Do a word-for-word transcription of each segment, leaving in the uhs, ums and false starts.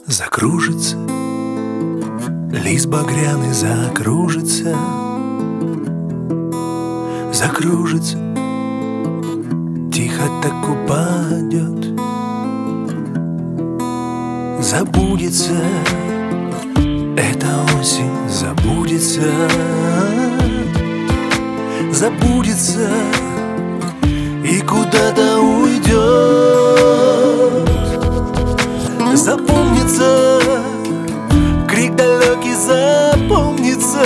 Закружится, лист багряный закружится, закружится, тихо так упадет, забудется, эта осень забудется, забудется и куда-то уйдет. Запомнится крик далекий, запомнится,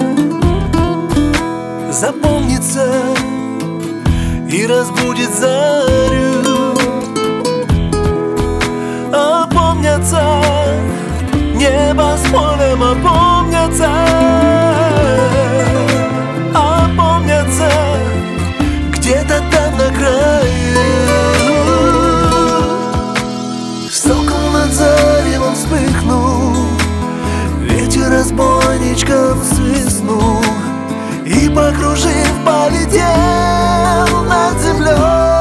запомнится и разбудит зарю. Опомнятся небо с полем, опомнятся, опомнятся где-то там на краю. Сокол над заревом вспыхнул, ветер разбойничком свистнул и, покружив, полетел над землей.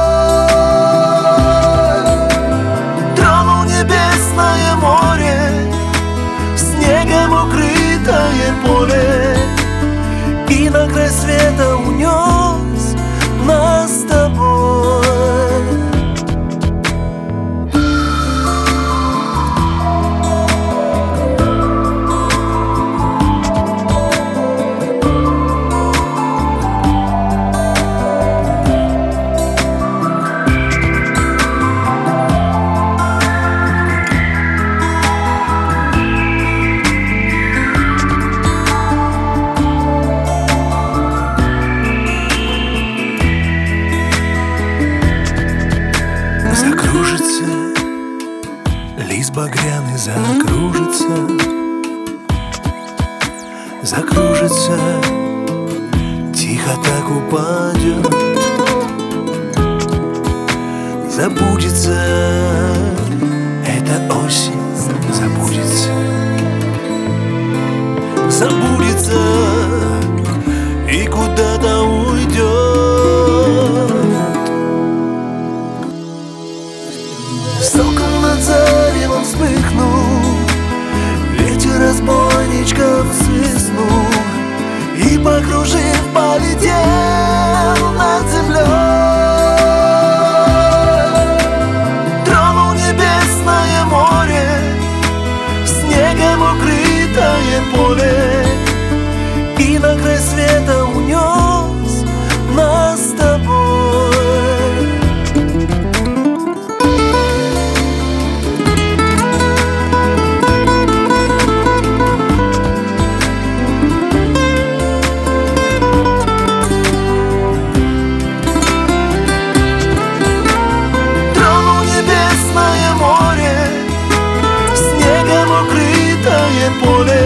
Тронул небесное море, снегом укрытое поле, и на край света унес нас с тобой. Закружится, лист багряный закружится, закружится, тихо так упадет, забудется, эта осень забудется, забудется и куда-то уйдет. Сокол над заревом вспыхнул, ветер разбойничком свистнул и, покружив, полетел над землей. Тронул небесное море, снегом укрытое поле, и на край света унес нас с тобой. Поле